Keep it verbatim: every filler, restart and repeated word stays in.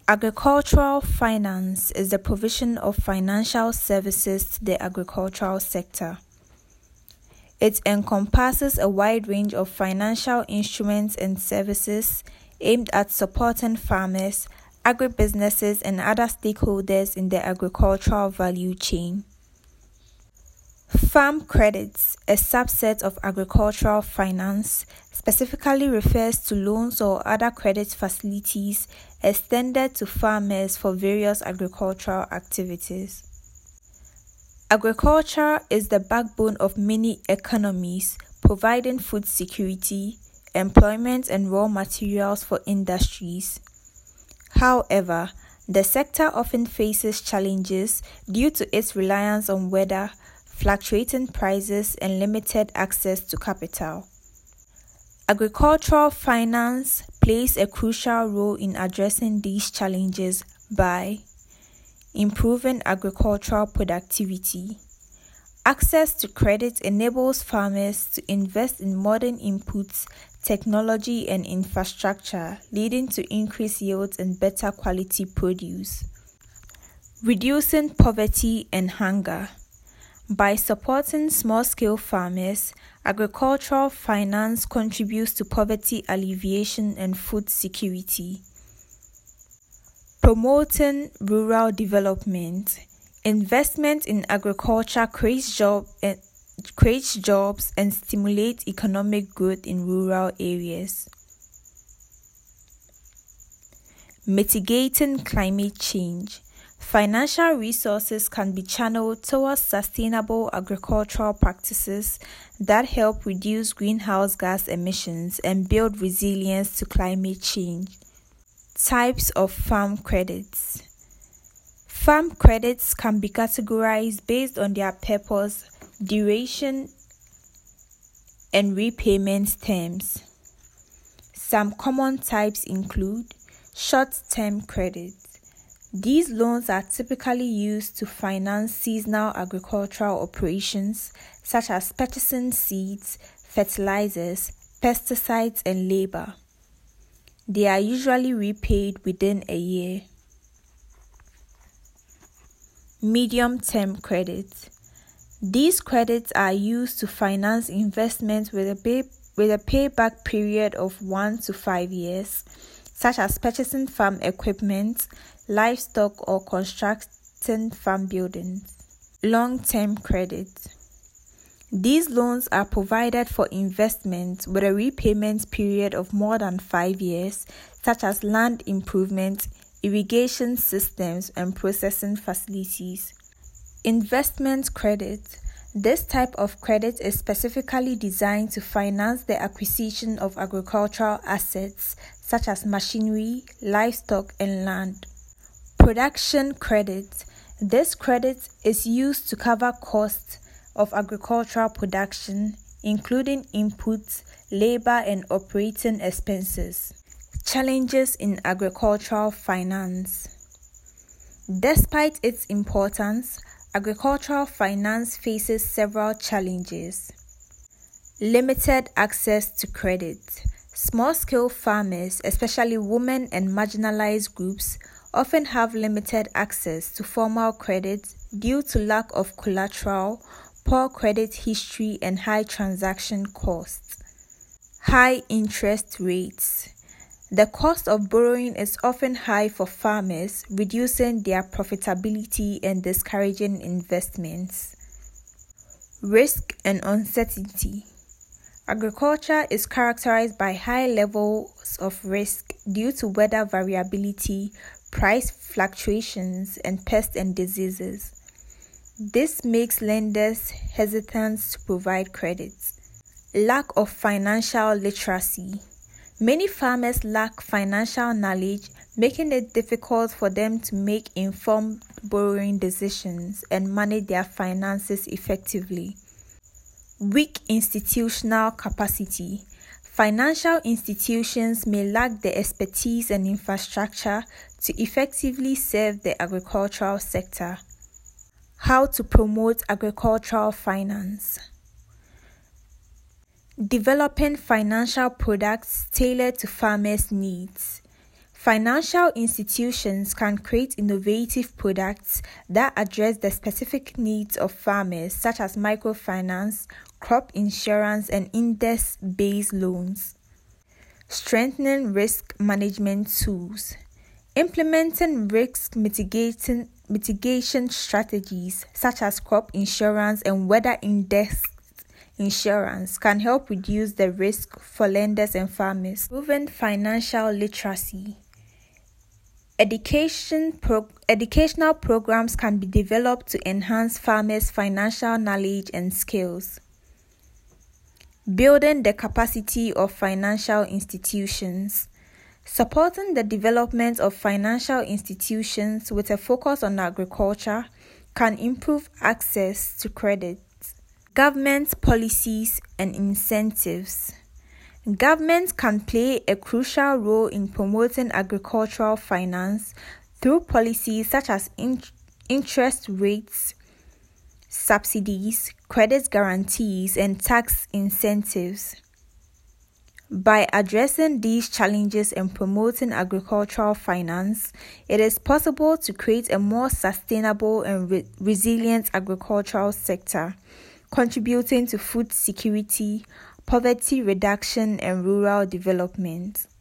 Agricultural finance is the provision of financial services to the agricultural sector. It encompasses a wide range of financial instruments and services aimed at supporting farmers, agribusinesses, and other stakeholders in the agricultural value chain. Farm credits, a subset of agricultural finance, specifically refers to loans or other credit facilities extended to farmers for various agricultural activities. Agriculture is the backbone of many economies, providing food security, employment, and raw materials for industries. However, the sector often faces challenges due to its reliance on weather, fluctuating prices, and limited access to capital. Agricultural finance plays a crucial role in addressing these challenges by improving agricultural productivity. Access to credit enables farmers to invest in modern inputs, technology, and infrastructure, leading to increased yields and better quality produce. Reducing poverty and hunger. By supporting small-scale farmers, agricultural finance contributes to poverty alleviation and food security. Promoting rural development. Investment in agriculture creates, job, eh, creates jobs and stimulates economic growth in rural areas. Mitigating climate change. Financial resources can be channeled towards sustainable agricultural practices that help reduce greenhouse gas emissions and build resilience to climate change. Types of farm credits. Farm credits can be categorized based on their purpose, duration, and repayment terms. Some common types include short-term credits. These loans are typically used to finance seasonal agricultural operations such as purchasing seeds, fertilizers, pesticides, and labor. They are usually repaid within a year. Medium-term credits. These credits are used to finance investments with a, pay, with a payback period of one to five years, such as purchasing farm equipment, livestock, or constructing farm buildings. Long-term credit. These loans are provided for investments with a repayment period of more than five years, such as land improvement, irrigation systems, and processing facilities. Investment credit. This type of credit is specifically designed to finance the acquisition of agricultural assets, such as machinery, livestock, and land. Production credit. This credit is used to cover costs of agricultural production, including inputs, labor, and operating expenses. Challenges in agricultural finance. Despite its importance, agricultural finance faces several challenges. Limited access to credit. Small-scale farmers, especially women and marginalized groups, often have limited access to formal credit due to lack of collateral, poor credit history, and high transaction costs. High interest rates. The cost of borrowing is often high for farmers, reducing their profitability and discouraging investments. Risk and uncertainty. Agriculture is characterized by high levels of risk due to weather variability, price fluctuations, and pests and diseases. This makes lenders hesitant to provide credit. Lack of financial literacy. Many farmers lack financial knowledge, making it difficult for them to make informed borrowing decisions and manage their finances effectively. Weak institutional capacity. Financial institutions may lack the expertise and infrastructure to effectively serve the agricultural sector. How to promote agricultural finance. Developing financial products tailored to farmers' needs. Financial institutions can create innovative products that address the specific needs of farmers, such as microfinance, crop insurance, and index-based loans. Strengthening risk management tools. Implementing risk mitigating, mitigation strategies, such as crop insurance and weather index insurance, can help reduce the risk for lenders and farmers. Improving financial literacy. Education pro- educational programs can be developed to enhance farmers' financial knowledge and skills. Building the capacity of financial institutions. Supporting the development of financial institutions with a focus on agriculture can improve access to credit. Government policies and incentives. Governments can play a crucial role in promoting agricultural finance through policies such as in- interest rates, subsidies, credit guarantees, and tax incentives. By addressing these challenges and promoting agricultural finance, it is possible to create a more sustainable and re- resilient agricultural sector, contributing to food security, poverty reduction, and rural development.